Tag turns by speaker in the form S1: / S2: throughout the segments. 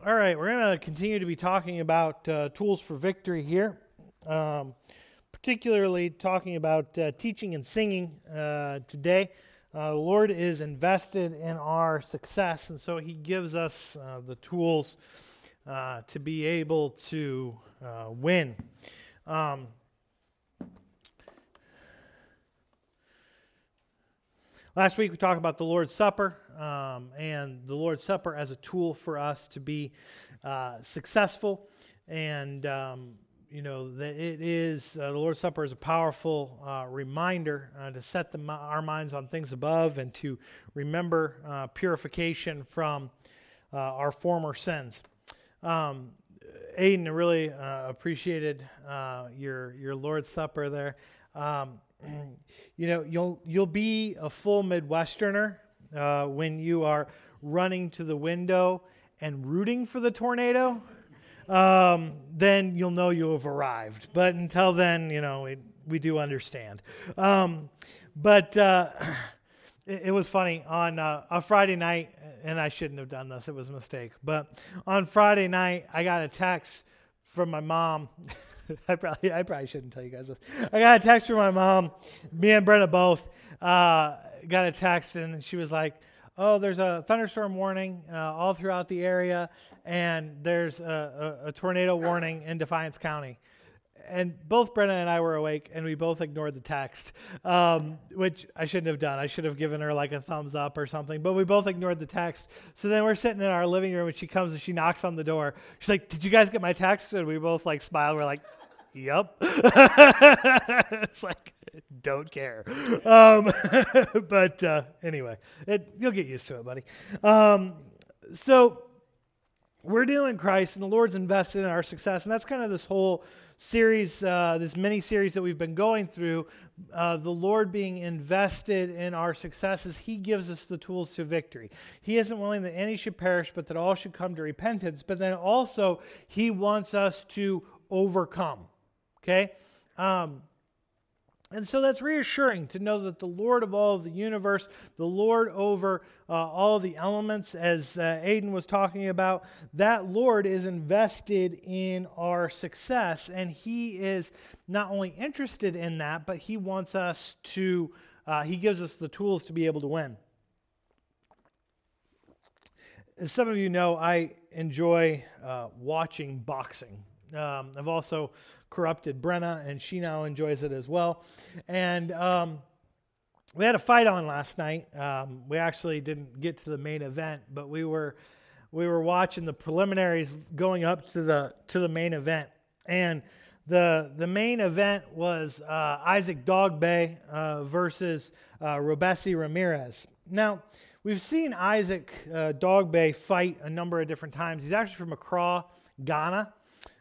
S1: All right, we're going to continue to be talking about tools for victory here, particularly talking about teaching and singing today. The Lord is invested in our success, and so He gives us the tools to be able to win. Last week we talked about the Lord's Supper and the Lord's Supper as a tool for us to be successful. And, that it is, the Lord's Supper is a powerful reminder to set our minds on things above and to remember purification from our former sins. Aiden, I really appreciated your Lord's Supper there. You'll be a full Midwesterner when you are running to the window and rooting for the tornado. Then you'll know you have arrived. But until then, we do understand. But it was funny on a Friday night, and I shouldn't have done this. It was a mistake. But on Friday night, I got a text from my mom. I probably shouldn't tell you guys this. I got a text from my mom. Me and Brenna both got a text, and she was like, "Oh, there's a thunderstorm warning all throughout the area, and there's a tornado warning in Defiance County." And both Brenna and I were awake, and we both ignored the text, which I shouldn't have done. I should have given her like a thumbs up or something, but we both ignored the text. So then we're sitting in our living room, and she comes and she knocks on the door. She's like, "Did you guys get my text?" And we both like smiled. We're like, "Yep." It's like, don't care. But anyway, you'll get used to it, buddy. So we're doing Christ, and the Lord's invested in our success, and that's kind of this whole series, this mini-series that we've been going through, the Lord being invested in our successes. He gives us the tools to victory. He isn't willing that any should perish, but that all should come to repentance. But then also, He wants us to overcome. Okay? And so that's reassuring to know that the Lord of all of the universe, the Lord over all of the elements, as Aiden was talking about, that Lord is invested in our success, and He is not only interested in that, but He wants us to, He gives us the tools to be able to win. As some of you know, I enjoy watching boxing. I've also corrupted Brenna, and she now enjoys it as well. And we had a fight on last night. We actually didn't get to the main event, but we were watching the preliminaries going up to the main event. And the main event was Isaac Dogboe versus Robeisy Ramirez. Now, we've seen Isaac Dogboe fight a number of different times. He's actually from Accra, Ghana.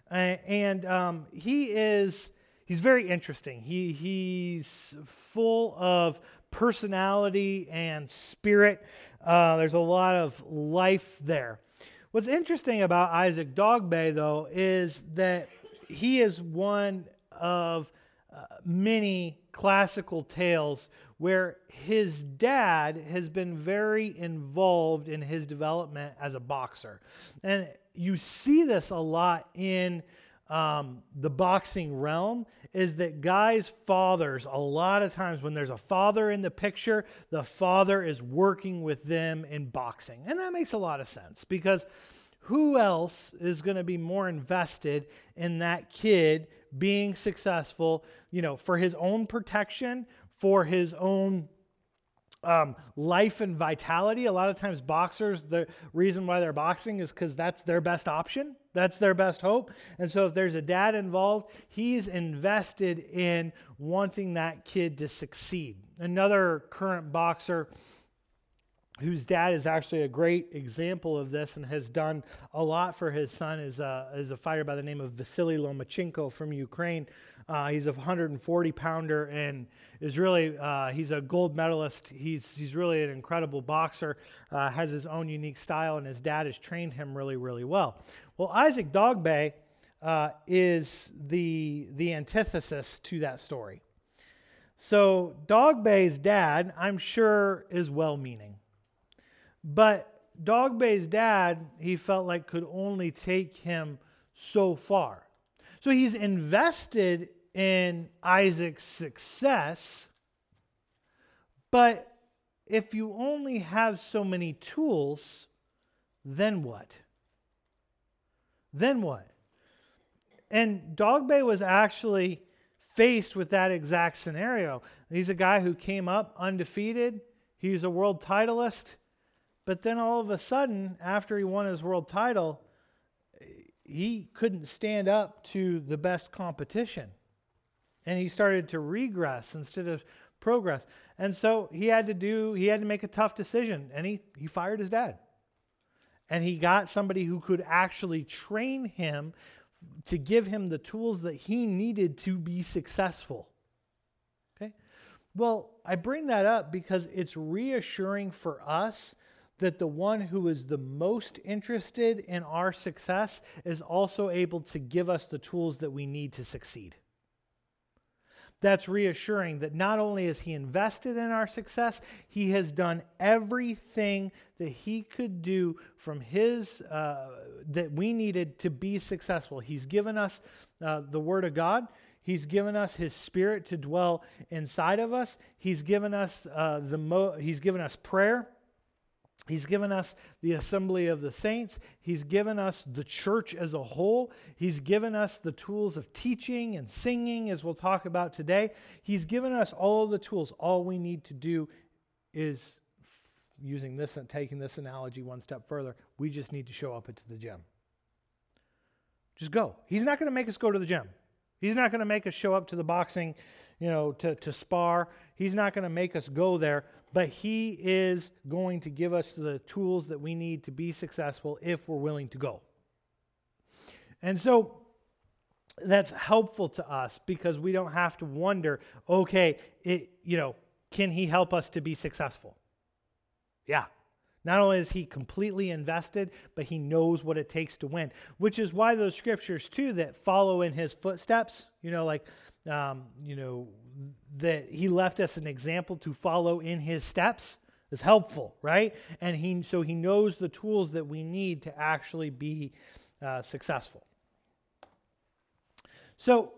S1: And he's very interesting. He's full of personality and spirit. There's a lot of life there. What's interesting about Isaac Dogboe, though, is that he is one of many classical tales where his dad has been very involved in his development as a boxer. And you see this a lot in the boxing realm, is that guys' fathers, a lot of times when there's a father in the picture, the father is working with them in boxing. And that makes a lot of sense, because who else is going to be more invested in that kid being successful, for his own protection, for his own life and vitality? A lot of times boxers, the reason why they're boxing is because that's their best option. That's their best hope. And so if there's a dad involved, he's invested in wanting that kid to succeed. Another current boxer whose dad is actually a great example of this and has done a lot for his son is a fighter by the name of Vasily Lomachenko from Ukraine. He's a 140-pounder and is really, he's a gold medalist. He's really an incredible boxer, has his own unique style, and his dad has trained him really, really well. Well, Isaac Dogboe is the antithesis to that story. So Dogboe's dad, I'm sure, is well-meaning. But Dogbay's dad, he felt like could only take him so far. So he's invested in Isaac's success, but if you only have so many tools, then what? Then what? And Dogbay was actually faced with that exact scenario. He's a guy who came up undefeated. He's a world titleist. But then all of a sudden, after he won his world title, he couldn't stand up to the best competition. And he started to regress instead of progress. And so he had to make a tough decision. And he fired his dad. And he got somebody who could actually train him to give him the tools that he needed to be successful. Okay? Well, I bring that up because it's reassuring for us that the one who is the most interested in our success is also able to give us the tools that we need to succeed. That's reassuring that not only is he invested in our success, he has done everything that he could do from his, that we needed to be successful. He's given us the Word of God. He's given us His Spirit to dwell inside of us. He's given us He's given us prayer. He's given us the assembly of the saints. He's given us the church as a whole. He's given us the tools of teaching and singing, as we'll talk about today. He's given us all of the tools. All we need to do is, using this and taking this analogy one step further, we just need to show up at the gym. Just go. He's not going to make us go to the gym. He's not going to make us show up to the boxing, to spar. He's not going to make us go there. But He is going to give us the tools that we need to be successful if we're willing to go. And so that's helpful to us because we don't have to wonder, okay, can He help us to be successful? Yeah. Not only is He completely invested, but He knows what it takes to win, which is why those scriptures too that follow in His footsteps, that He left us an example to follow in His steps is helpful, right? And He knows the tools that we need to actually be successful. So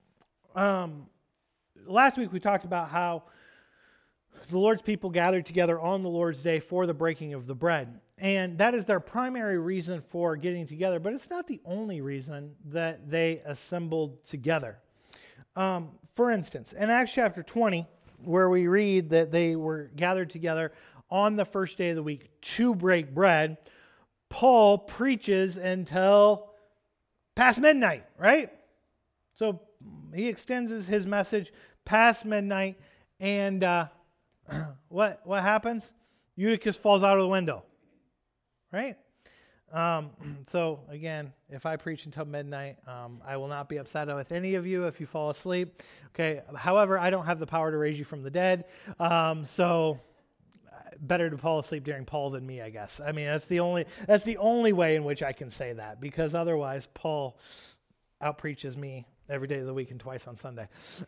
S1: last week we talked about how the Lord's people gathered together on the Lord's Day for the breaking of the bread. And that is their primary reason for getting together, but it's not the only reason that they assembled together. For instance, in Acts chapter 20, where we read that they were gathered together on the first day of the week to break bread, Paul preaches until past midnight, right? So he extends his message past midnight, and what happens? Eutychus falls out of the window, right? So again, if I preach until midnight, I will not be upset with any of you if you fall asleep. Okay. However, I don't have the power to raise you from the dead. So better to fall asleep during Paul than me, I guess. I mean, that's the only way in which I can say that, because otherwise Paul outpreaches me every day of the week and twice on Sunday.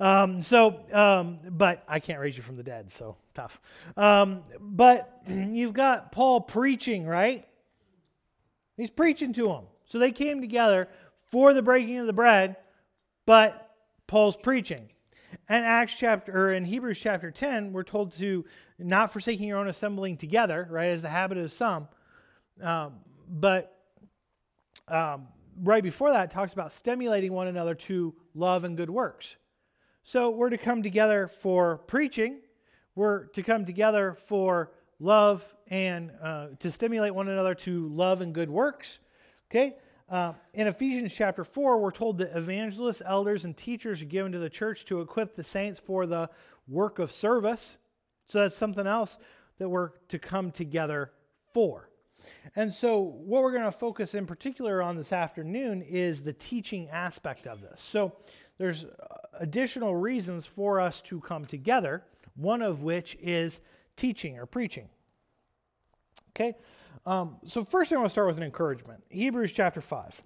S1: But I can't raise you from the dead, so tough. But you've got Paul preaching, right? He's preaching to them. So they came together for the breaking of the bread, but Paul's preaching. And in Hebrews chapter 10, we're told to not forsaking your own assembling together, right, as the habit of some. But right before that, it talks about stimulating one another to love and good works. So we're to come together for preaching. We're to come together for love and to stimulate one another to love and good works. Okay? In Ephesians chapter 4, we're told that evangelists, elders, and teachers are given to the church to equip the saints for the work of service. So that's something else that we're to come together for. And so what we're going to focus in particular on this afternoon is the teaching aspect of this. So there's additional reasons for us to come together, one of which is teaching or preaching. Okay? So first I want to start with an encouragement. Hebrews chapter 5.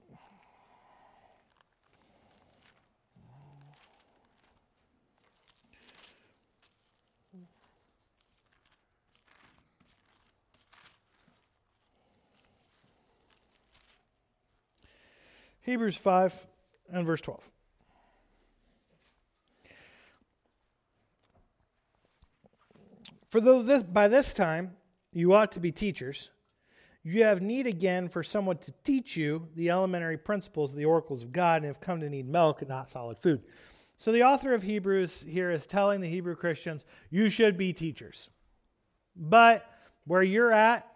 S1: Hebrews 5 and verse 12. For though by this time you ought to be teachers, you have need again for someone to teach you the elementary principles of the oracles of God, and have come to need milk and not solid food. So the author of Hebrews here is telling the Hebrew Christians, you should be teachers. But where you're at,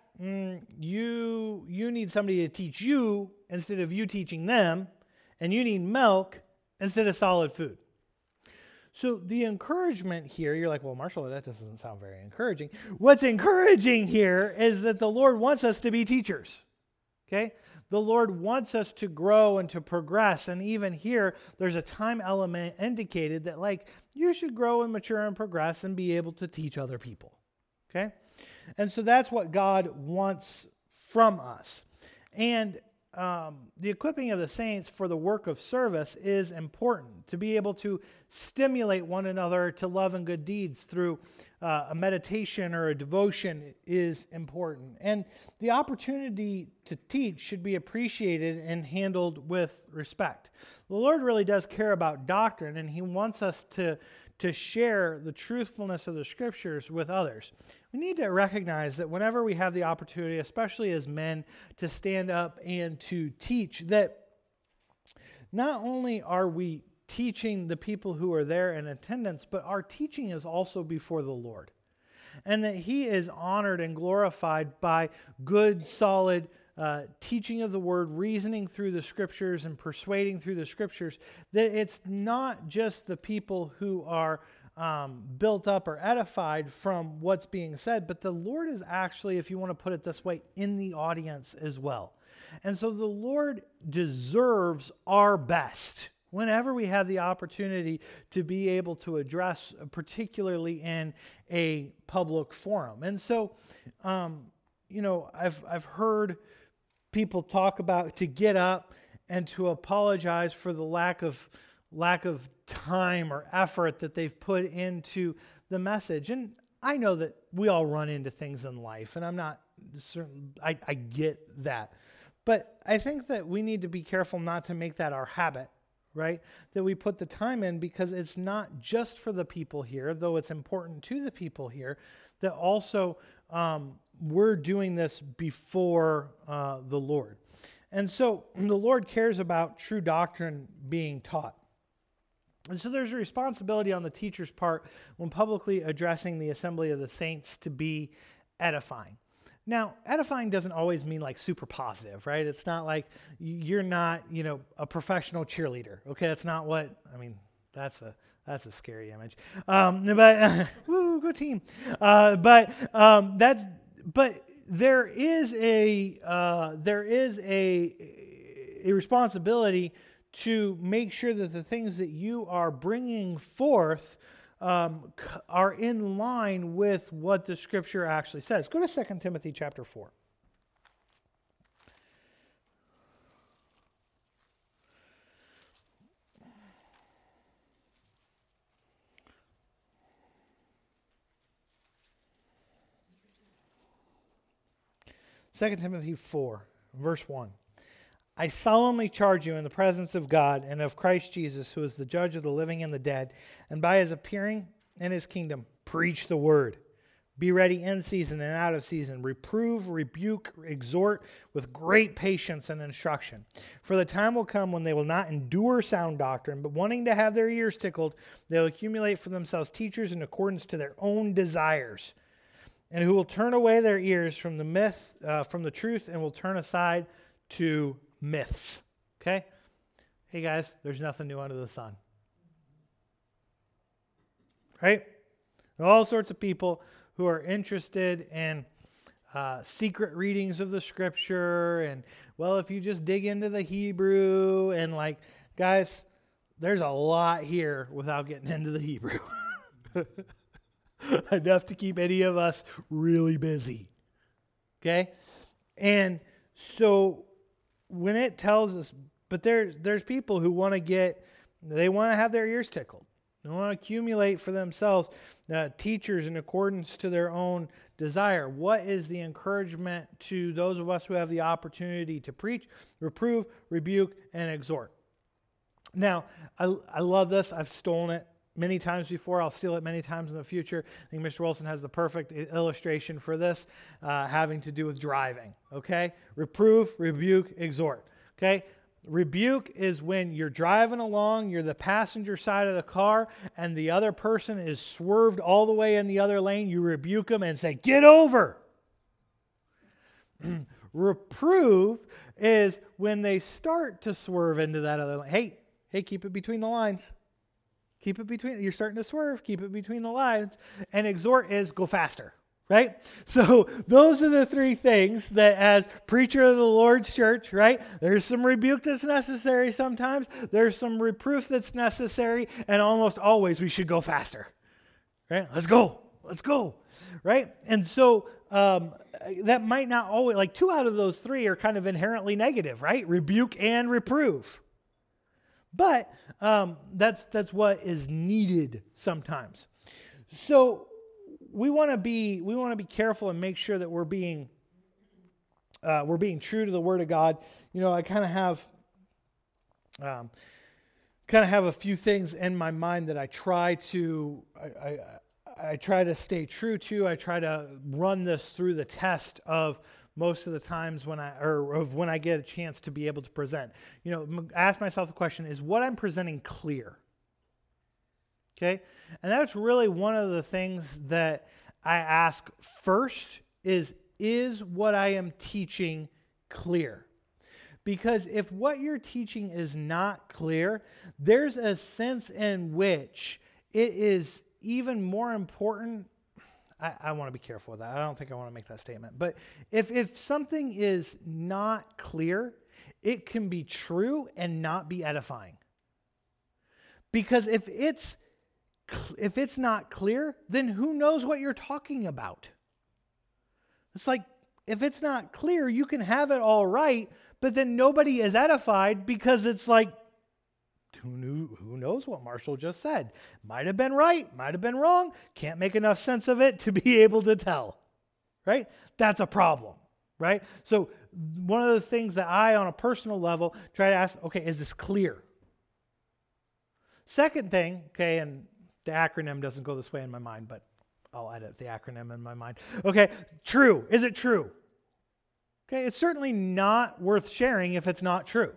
S1: you need somebody to teach you instead of you teaching them, and you need milk instead of solid food. So the encouragement here, you're like, well, Marshall, that doesn't sound very encouraging. What's encouraging here is that the Lord wants us to be teachers, okay? The Lord wants us to grow and to progress, and even here, there's a time element indicated that, like, you should grow and mature and progress and be able to teach other people, okay? And so that's what God wants from us. And the equipping of the saints for the work of service is important. To be able to stimulate one another to love and good deeds through a meditation or a devotion is important. And the opportunity to teach should be appreciated and handled with respect. The Lord really does care about doctrine, and He wants us to share the truthfulness of the Scriptures with others. We need to recognize that whenever we have the opportunity, especially as men, to stand up and to teach, that not only are we teaching the people who are there in attendance, but our teaching is also before the Lord. And that He is honored and glorified by good, solid teaching of the Word, reasoning through the Scriptures and persuading through the Scriptures, that it's not just the people who are built up or edified from what's being said, but the Lord is actually, if you want to put it this way, in the audience as well. And so the Lord deserves our best whenever we have the opportunity to be able to address, particularly in a public forum. And so, I've heard people talk about to get up and to apologize for the lack of time or effort that they've put into the message. And I know that we all run into things in life, and I'm not certain, I get that. But I think that we need to be careful not to make that our habit, right? That we put the time in, because it's not just for the people here, though it's important to the people here, that also we're doing this before the Lord. And so the Lord cares about true doctrine being taught. And so there's a responsibility on the teacher's part when publicly addressing the assembly of the saints to be edifying. Now, edifying doesn't always mean like super positive, right? It's not like you're not, a professional cheerleader. Okay, that's not what, that's a scary image. But woo, go team. But there is a responsibility to make sure that the things that you are bringing forth are in line with what the Scripture actually says. Go to 2 Timothy chapter 4. Second Timothy 4, verse 1. I solemnly charge you in the presence of God and of Christ Jesus, who is the judge of the living and the dead, and by His appearing in His kingdom, preach the word. Be ready in season and out of season. Reprove, rebuke, exhort with great patience and instruction. For the time will come when they will not endure sound doctrine, but wanting to have their ears tickled, they will accumulate for themselves teachers in accordance to their own desires, and who will turn away their ears from the truth, and will turn aside to myths. Okay? Hey guys, there's nothing new under the sun. Right? There are all sorts of people who are interested in secret readings of the Scripture, and, well, if you just dig into the Hebrew, and guys, there's a lot here without getting into the Hebrew. Enough to keep any of us really busy. Okay? And so when it tells us, but there's people who want to have their ears tickled. They want to accumulate for themselves teachers in accordance to their own desire. What is the encouragement to those of us who have the opportunity to preach, reprove, rebuke, and exhort? Now, I love this. I've stolen it many times before. I'll steal it many times in the future. I think Mr. Wilson has the perfect illustration for this, having to do with driving. Okay? Reprove, rebuke, exhort. Okay? Rebuke is when you're driving along, you're the passenger side of the car, and the other person is swerved all the way in the other lane. You rebuke them and say, "Get over!" Reprove is when they start to swerve into that other lane. Hey, keep it between the lines. Keep it between, you're starting to swerve, keep it between the lines. And exhort is go faster. Right? So those are the three things that as preacher of the Lord's church, right? There's some rebuke that's necessary sometimes. There's some reproof that's necessary. And almost always we should go faster. Right? Let's go. Right? And so that might not always, like 2 out of those 3 are kind of inherently negative, right? Rebuke and reprove. But that's what is needed sometimes. So we want to be careful and make sure that we're being true to the Word of God. You know, I kind of have a few things in my mind that I try to stay true to. I try to run this through the test of most of the times when I get a chance to be able to present. You know, ask myself the question: is what I'm presenting clear? Okay? And that's really one of the things that I ask first is what I am teaching clear? Because if what you're teaching is not clear, there's a sense in which it is even more important. I want to be careful with that. I don't think I want to make that statement. But if something is not clear, it can be true and not be edifying. Because if it's not clear, then who knows what you're talking about? It's like, if it's not clear, you can have it all right, but then nobody is edified because it's like, who knows what Marshall just said? Might have been right, might have been wrong, can't make enough sense of it to be able to tell, right? That's a problem, right? So one of the things that I, on a personal level, try to ask, okay, is this clear? Second thing, okay, and the acronym doesn't go this way in my mind, but I'll edit the acronym in my mind. Okay, true. Is it true? Okay, it's certainly not worth sharing if it's not true.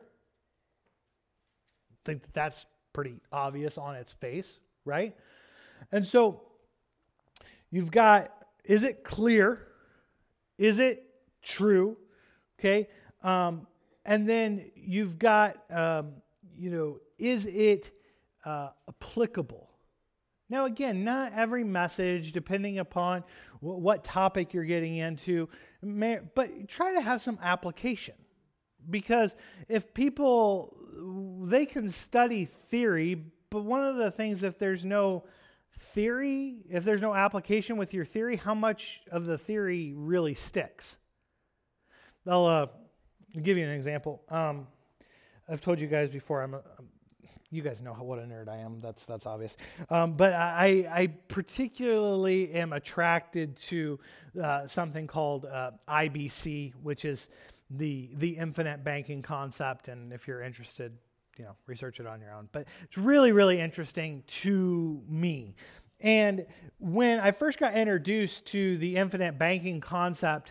S1: I think that's pretty obvious on its face, right? And so you've got, is it clear? Is it true? Okay, and then you've got, is it applicable? Now, again, not every message, depending upon what topic you're getting into, but try to have some application. Because if people, they can study theory, but one of the things, if there's no theory, if there's no application with your theory, how much of the theory really sticks? I'll give you an example. I've told you guys before, you guys know what a nerd I am. That's obvious. But I particularly am attracted to something called IBC, which is the infinite banking concept. And if you're interested, research it on your own. But it's really, really interesting to me. And when I first got introduced to the infinite banking concept,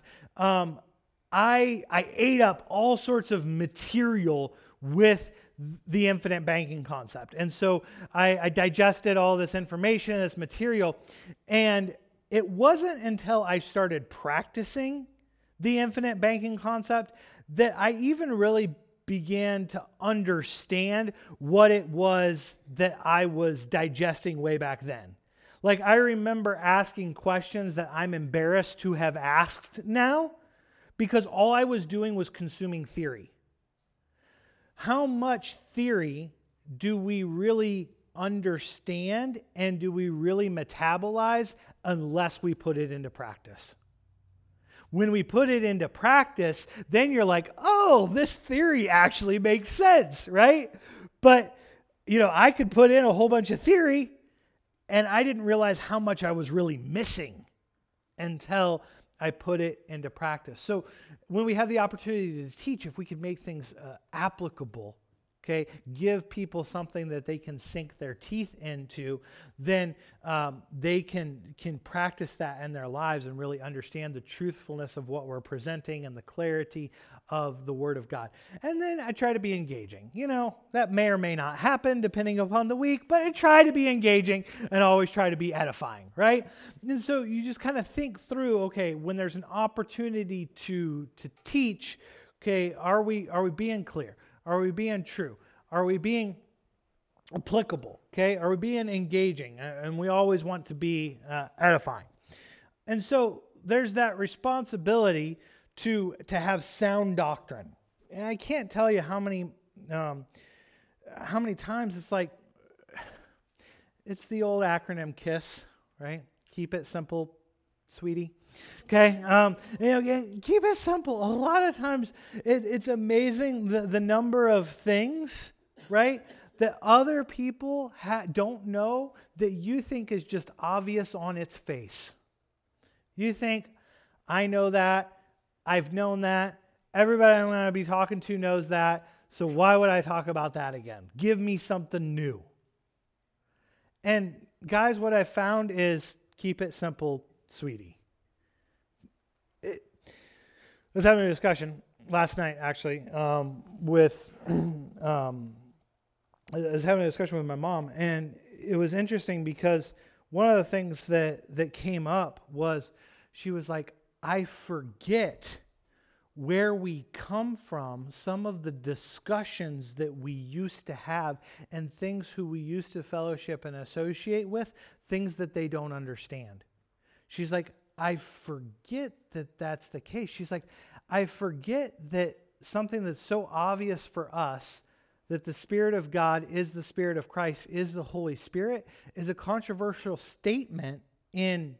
S1: I ate up all sorts of material with the infinite banking concept. And so I digested all this information, this material, and it wasn't until I started practicing the infinite banking concept that I even really began to understand what it was that I was digesting way back then. Like, I remember asking questions that I'm embarrassed to have asked now because all I was doing was consuming theory. How much theory do we really understand and do we really metabolize unless we put it into practice? When we put it into practice, then you're like, oh, this theory actually makes sense, right? But, I could put in a whole bunch of theory And I didn't realize how much I was really missing until I put it into practice. So when we have the opportunity to teach, if we could make things applicable, okay, give people something that they can sink their teeth into, then they can practice that in their lives and really understand the truthfulness of what we're presenting and the clarity of the Word of God. And then I try to be engaging. That may or may not happen depending upon the week, but I try to be engaging and always try to be edifying, right? And so you just kind of think through, okay, when there's an opportunity to teach, okay, are we being clear? Are we being true? Are we being applicable? Okay, are we being engaging? And we always want to be edifying. And so there's that responsibility to have sound doctrine. And I can't tell you how many times it's the old acronym KISS, right? Keep it simple, sweetie. Okay, keep it simple. A lot of times it's amazing the number of things, right, that other people don't know that you think is just obvious on its face. You think, I know that, I've known that, everybody I'm going to be talking to knows that, so why would I talk about that again? Give me something new. And guys, what I found is keep it simple, sweetie. I was having a discussion last night, actually, I was having a discussion with my mom, and it was interesting because one of the things that came up was she was like, I forget where we come from, some of the discussions that we used to have and things who we used to fellowship and associate with, things that they don't understand. She's like, I forget that that's the case. She's like, I forget that something that's so obvious for us, that the Spirit of God is the Spirit of Christ, is the Holy Spirit, is a controversial statement in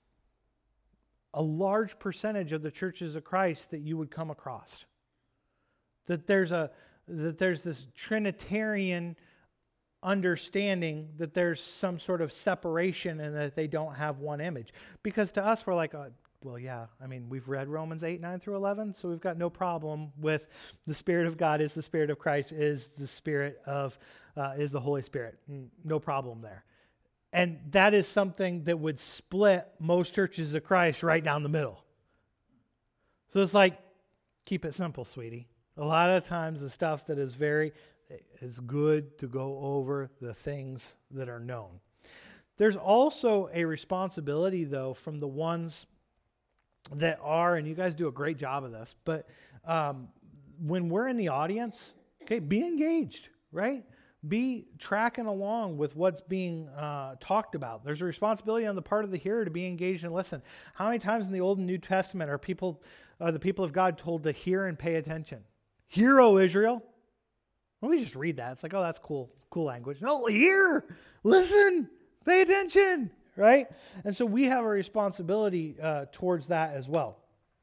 S1: a large percentage of the churches of Christ that you would come across. That there's this Trinitarian understanding that there's some sort of separation and that they don't have one image. Because to us, we're like, well, yeah, I mean, we've read Romans 8, 9 through 11, so we've got no problem with the Spirit of God is the Spirit of Christ, is the Holy Spirit. No problem there. And that is something that would split most churches of Christ right down the middle. So it's like, keep it simple, sweetie. A lot of times the stuff that is good to go over the things that are known. There's also a responsibility, though, from the ones that are, and you guys do a great job of this, but when we're in the audience, okay, be engaged, right? Be tracking along with what's being talked about. There's a responsibility on the part of the hearer to be engaged and listen. How many times in the Old and New Testament are the people of God told to hear and pay attention? Hear, O Israel. Well, we just read that. It's like, oh, that's cool language. No, hear, listen, pay attention, right? And so we have a responsibility towards that as well.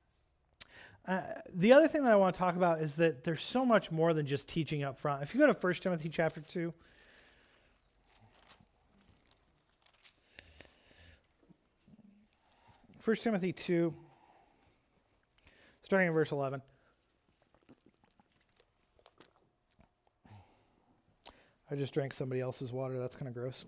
S1: The other thing that I want to talk about is that there's so much more than just teaching up front. If you go to 1 Timothy chapter 2, Timothy 2, starting in verse 11. I just drank somebody else's water. That's kind of gross.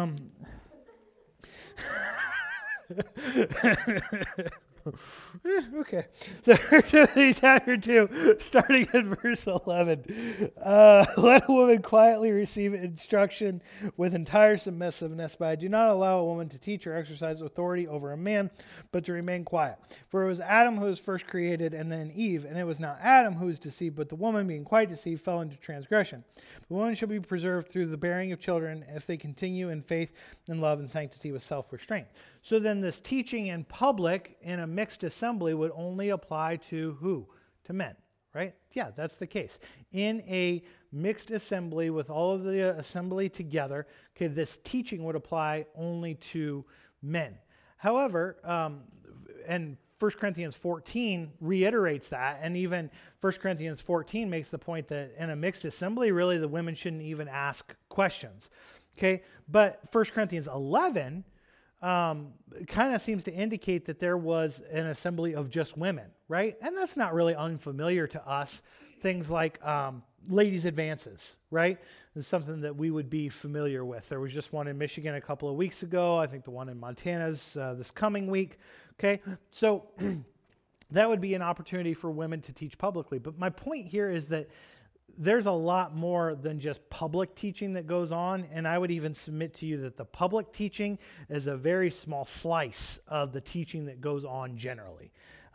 S1: Okay. So chapter 2, starting at verse 11. Let a woman quietly receive instruction with entire submissiveness, but I do not allow a woman to teach or exercise authority over a man, but to remain quiet. For it was Adam who was first created, and then Eve, and it was not Adam who was deceived, but the woman, being quite deceived, fell into transgression. The woman shall be preserved through the bearing of children if they continue in faith and love and sanctity with self-restraint. So then this teaching in public in a mixed assembly would only apply to who? To men, right? Yeah, that's the case. In a mixed assembly with all of the assembly together, okay, this teaching would apply only to men. However, and 1 Corinthians 14 reiterates that, and even 1 Corinthians 14 makes the point that in a mixed assembly, really the women shouldn't even ask questions. Okay, but 1 Corinthians 11 kind of seems to indicate that there was an assembly of just women, right? And that's not really unfamiliar to us. Things like ladies' advances, right? Is something that we would be familiar with. There was just one in Michigan a couple of weeks ago. I think the one in Montana's this coming week. Okay, so that would be an opportunity for women to teach publicly. But my point here is that there's a lot more than just public teaching that goes on, and I would even submit to you that the public teaching is a very small slice of the teaching that goes on generally.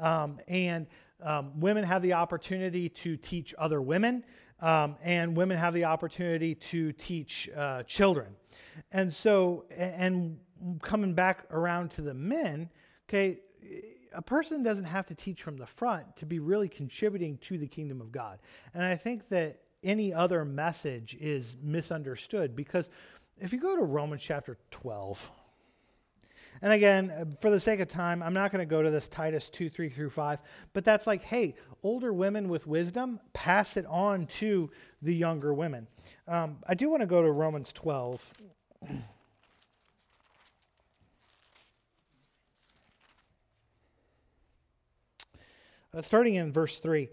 S1: Women have the opportunity to teach other women, and women have the opportunity to teach children. And so, and coming back around to the men, okay, a person doesn't have to teach from the front to be really contributing to the kingdom of God. And I think that any other message is misunderstood, because if you go to Romans chapter 12, and again, for the sake of time, I'm not going to go to this Titus 2:3-5, but that's like, hey, older women with wisdom, pass it on to the younger women. I do want to go to Romans 12. Starting in verse 3.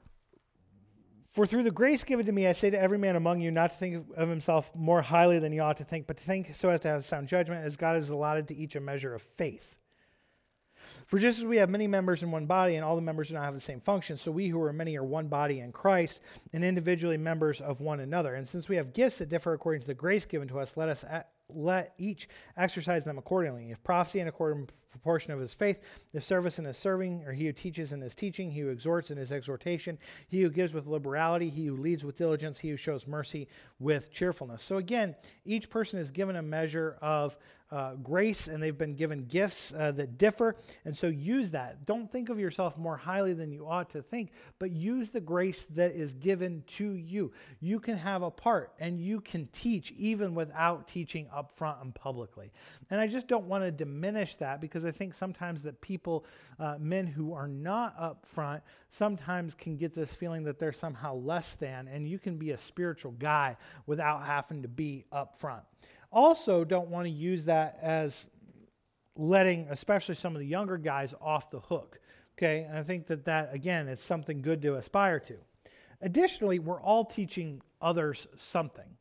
S1: For through the grace given to me, I say to every man among you not to think of himself more highly than he ought to think, but to think so as to have sound judgment, as God has allotted to each a measure of faith. For just as we have many members in one body, and all the members do not have the same function, so we who are many are one body in Christ, and individually members of one another. And since we have gifts that differ according to the grace given to us, let each exercise them accordingly. If prophecy in according proportion of his faith, if service in his serving, or he who teaches in his teaching, he who exhorts in his exhortation, he who gives with liberality, he who leads with diligence, he who shows mercy with cheerfulness. So again, each person is given a measure of grace, and they've been given gifts that differ, and so use that. Don't think of yourself more highly than you ought to think, but use the grace that is given to you. You can have a part, and you can teach even without teaching up front and publicly. And I just don't want to diminish that, because I think sometimes that people, men who are not up front, sometimes can get this feeling that they're somehow less than, and you can be a spiritual guy without having to be up front. Also, don't want to use that as letting, especially some of the younger guys, off the hook. Okay, and I think that again, it's something good to aspire to. Additionally, we're all teaching others something.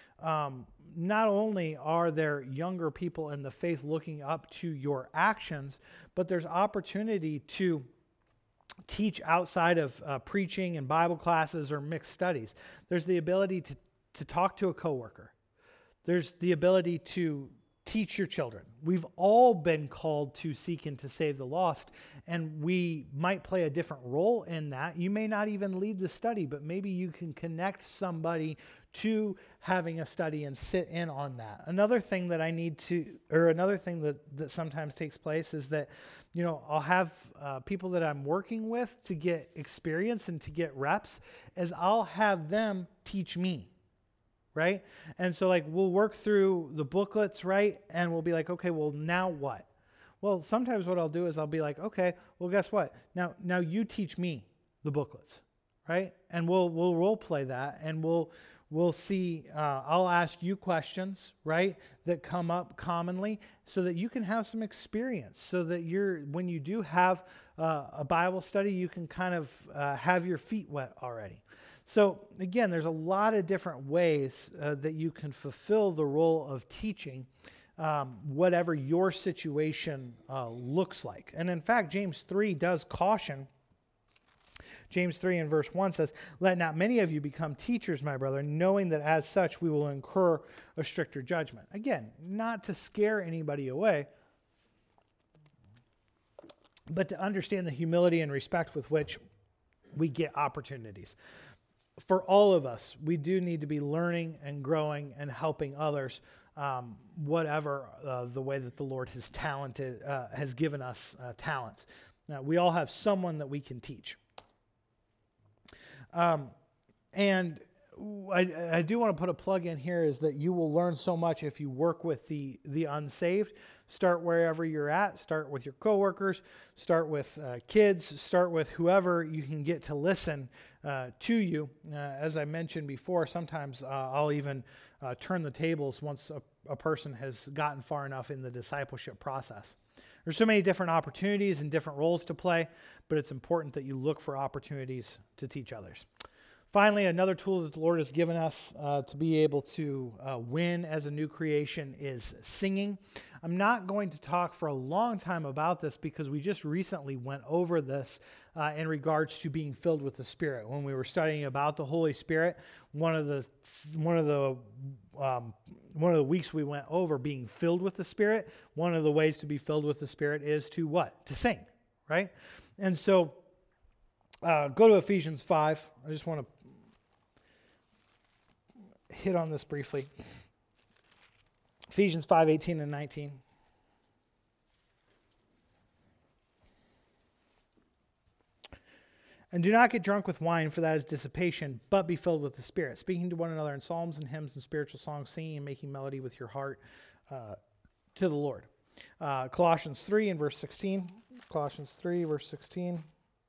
S1: Not only are there younger people in the faith looking up to your actions, but there's opportunity to teach outside of preaching and Bible classes or mixed studies. There's the ability to talk to a coworker. There's the ability to teach your children. We've all been called to seek and to save the lost, and we might play a different role in that. You may not even lead the study, but maybe you can connect somebody to having a study and sit in on that. Another thing that another thing that sometimes takes place is that, I'll have people that I'm working with to get experience and to get reps, as I'll have them teach me. Right? And so we'll work through the booklets, right? And we'll be like, okay, well, now what? Well, sometimes what I'll do is I'll be like, okay, well, guess what? Now you teach me the booklets, right? And we'll role play that, and we'll see, I'll ask you questions, right, that come up commonly, so that you can have some experience, so that when you do have a Bible study, you can kind of have your feet wet already. So again, there's a lot of different ways that you can fulfill the role of teaching, whatever your situation looks like. And in fact, James 3 does caution. James 3 and verse 1 says, "Let not many of you become teachers, my brother, knowing that as such we will incur a stricter judgment." Again, not to scare anybody away, but to understand the humility and respect with which we get opportunities. For all of us, we do need to be learning and growing and helping others, whatever the way that the Lord has given us talents. Now, we all have someone that we can teach. And I do want to put a plug in here is that you will learn so much if you work with the unsaved. Start wherever you're at. Start with your coworkers. Start with kids. Start with whoever you can get to listen to you. As I mentioned before, sometimes I'll even turn the tables once a person has gotten far enough in the discipleship process. There's so many different opportunities and different roles to play, but it's important that you look for opportunities to teach others. Finally, another tool that the Lord has given us to be able to win as a new creation is singing. I'm not going to talk for a long time about this because we just recently went over this in regards to being filled with the Spirit. When we were studying about the Holy Spirit, one of the weeks we went over being filled with the Spirit. One of the ways to be filled with the Spirit is to what? To sing, right? And so go to Ephesians 5. I just want to hit on this briefly. Ephesians 5:18 and 19. And do not get drunk with wine, for that is dissipation, but be filled with the Spirit, speaking to one another in psalms and hymns and spiritual songs, singing and making melody with your heart to the Lord. Colossians 3 and verse 16. Colossians 3, verse 16.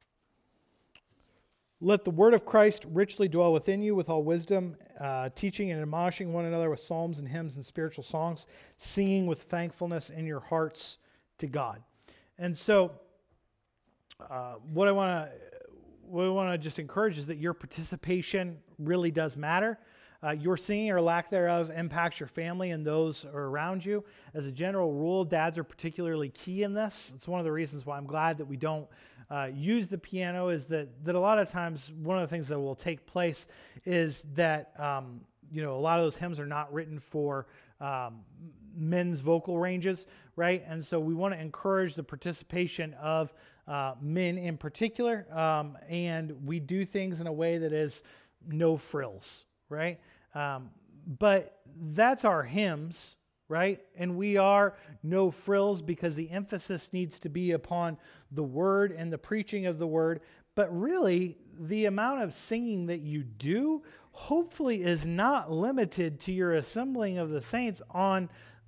S1: Let the word of Christ richly dwell within you with all wisdom, teaching and admonishing one another with psalms and hymns and spiritual songs, singing with thankfulness in your hearts to God. And so what I want to just encourage is that your participation really does matter. Your singing or lack thereof impacts your family and those around you. As a general rule, dads are particularly key in this. It's one of the reasons why I'm glad that we don't use the piano, is that a lot of times one of the things that will take place is that a lot of those hymns are not written for men's vocal ranges, right? And so we want to encourage the participation of men in particular, and we do things in a way that is no frills, right? But that's our hymns, right? And we are no frills because the emphasis needs to be upon the word and the preaching of the word. But really, the amount of singing that you do hopefully is not limited to your assembling of the saints on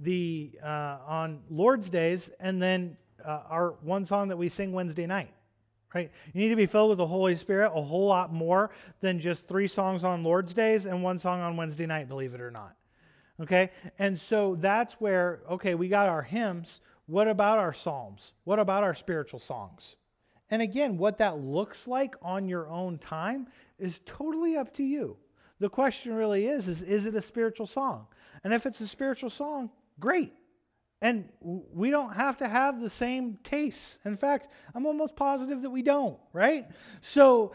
S1: Lord's days and then our one song that we sing Wednesday night. Right? You need to be filled with the Holy Spirit a whole lot more than just 3 songs on Lord's days and 1 song on Wednesday night, believe it or not. Okay? And so that's where, we got our hymns. What about our psalms? What about our spiritual songs? And again, what that looks like on your own time is totally up to you. The question really is it a spiritual song? And if it's a spiritual song, great. And we don't have to have the same tastes. In fact, I'm almost positive that we don't, right? So,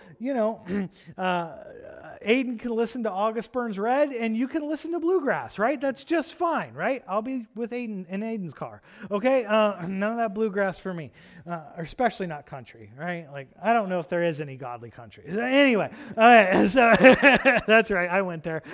S1: Aiden can listen to August Burns Red, and you can listen to Bluegrass, right? That's just fine, right? I'll be with Aiden in Aiden's car, okay? None of that Bluegrass for me, especially not country, right? Like, I don't know if there is any godly country. Anyway, so that's right, I went there.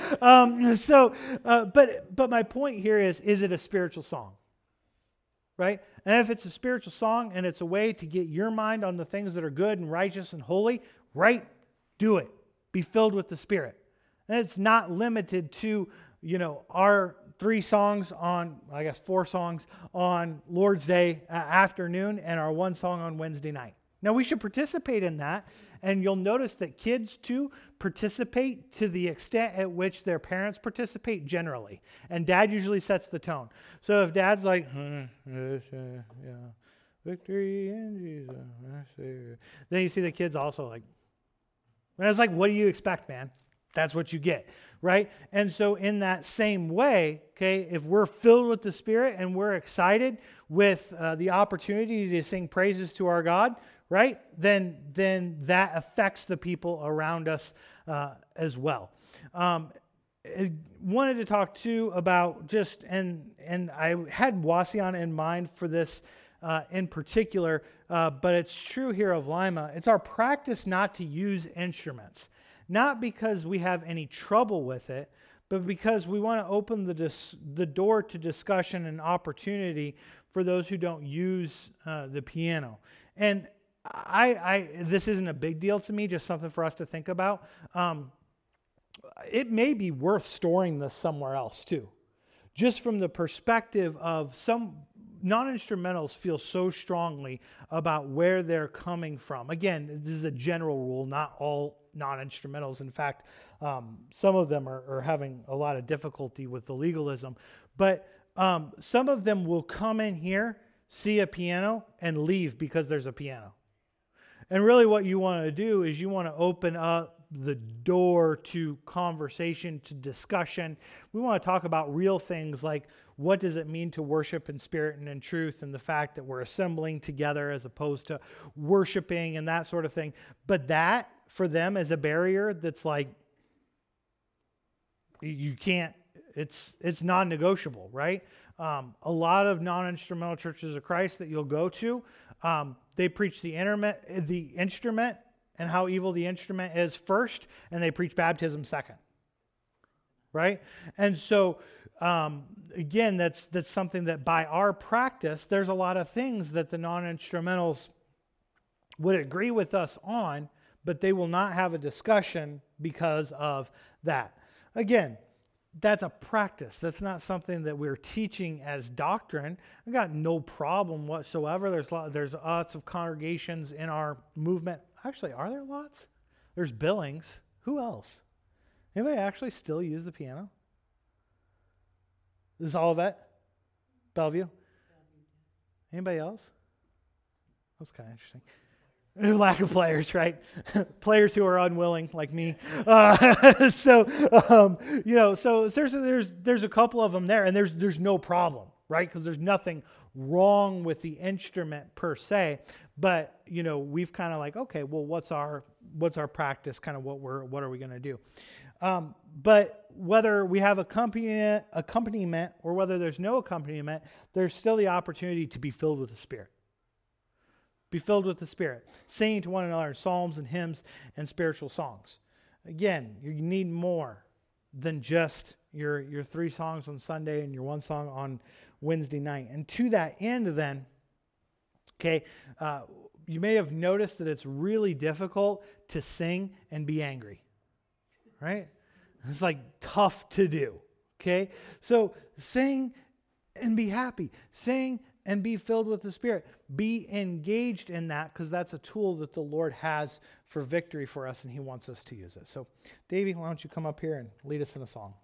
S1: But my point here is it a spiritual song? Right? And if it's a spiritual song and it's a way to get your mind on the things that are good and righteous and holy, right? Do it. Be filled with the Spirit. And it's not limited to, our 3 songs on, 4 songs on Lord's Day afternoon and our 1 song on Wednesday night. Now, we should participate in that. And you'll notice that kids, too, participate to the extent at which their parents participate generally. And dad usually sets the tone. So if dad's like, victory in Jesus, then you see the kids also like, and it's like, what do you expect, man? That's what you get, right? And so in that same way, if we're filled with the Spirit and we're excited with the opportunity to sing praises to our God, right? Then that affects the people around us as well. I wanted to talk too about and I had Wasion in mind for this in particular, but it's true here of Lima. It's our practice not to use instruments, not because we have any trouble with it, but because we want to open the door to discussion and opportunity for those who don't use the piano. And this isn't a big deal to me, just something for us to think about. it may be worth storing this somewhere else too. Just from the perspective of some non-instrumentals feel so strongly about where they're coming from. Again, this is a general rule, not all non-instrumentals. In fact, some of them are having a lot of difficulty with the legalism. But some of them will come in here, see a piano, and leave because there's a piano. And really what you want to do is you want to open up the door to conversation, to discussion. We want to talk about real things like what does it mean to worship in spirit and in truth, and the fact that we're assembling together as opposed to worshiping and that sort of thing. But that, for them, is a barrier that's like, you can't, it's non-negotiable, right? A lot of non-instrumental churches of Christ that you'll go to, they preach the instrument and how evil the instrument is first, and they preach baptism second, right? And so, again, that's something that by our practice, there's a lot of things that the non-instrumentals would agree with us on, but they will not have a discussion because of that. Again, that's a practice. That's not something that we're teaching as doctrine. I've got no problem whatsoever. There's lots of congregations in our movement. Actually, are there lots? There's Billings. Who else? Anybody actually still use the piano? Is Olivet? Bellevue? Anybody else? That's kind of interesting. Lack of players, right? Players who are unwilling, like me. So there's a couple of them there, and there's no problem, right? Because there's nothing wrong with the instrument per se, but we've kind of like, okay, well, what's our practice? Kind of what are we going to do? But whether we have accompaniment or whether there's no accompaniment, there's still the opportunity to be filled with the Spirit. Be filled with the Spirit, singing to one another in psalms and hymns and spiritual songs. Again, you need more than just your 3 songs on Sunday and your 1 song on Wednesday night. And to that end then, okay, you may have noticed that it's really difficult to sing and be angry, right? It's like tough to do, okay? So sing and be happy. Sing and be filled with the Spirit. Be engaged in that, because that's a tool that the Lord has for victory for us, and He wants us to use it. So, Davey, why don't you come up here and lead us in a song?